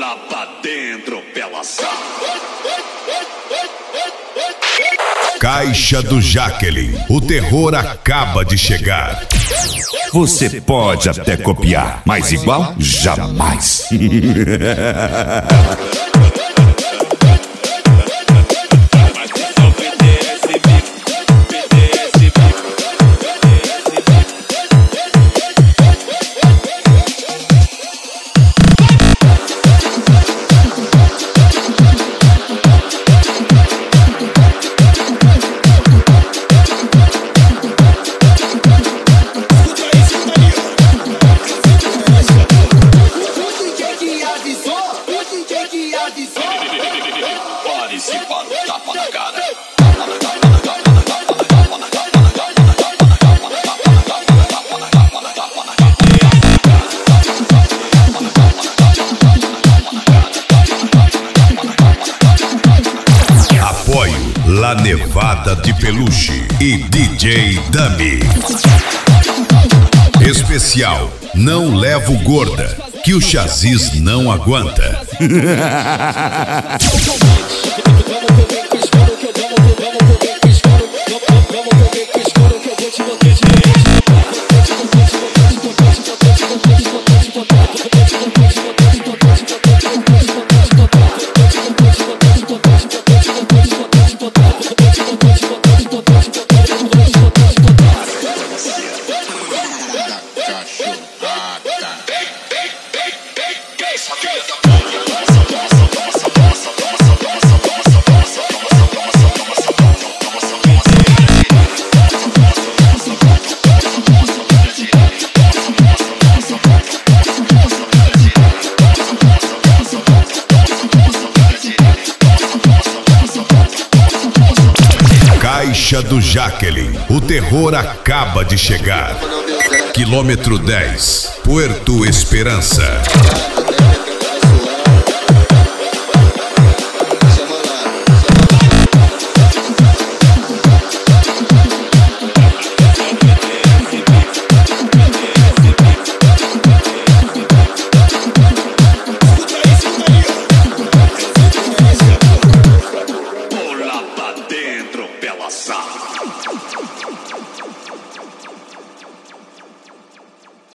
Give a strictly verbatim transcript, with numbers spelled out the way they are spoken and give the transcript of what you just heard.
lá pra dentro, pelação. Caixa do Jaqueline, o terror acaba de chegar. Você pode até copiar, mas igual, jamais. Pare-se para o tapa na cara. Apoio La Nevada de Peluche e D J Dummy. Especial Não Levo Gorda, que o Chazis não aguenta. Caixa do Jaqueline, o terror acaba de chegar. Quilômetro dez, Puerto Esperança.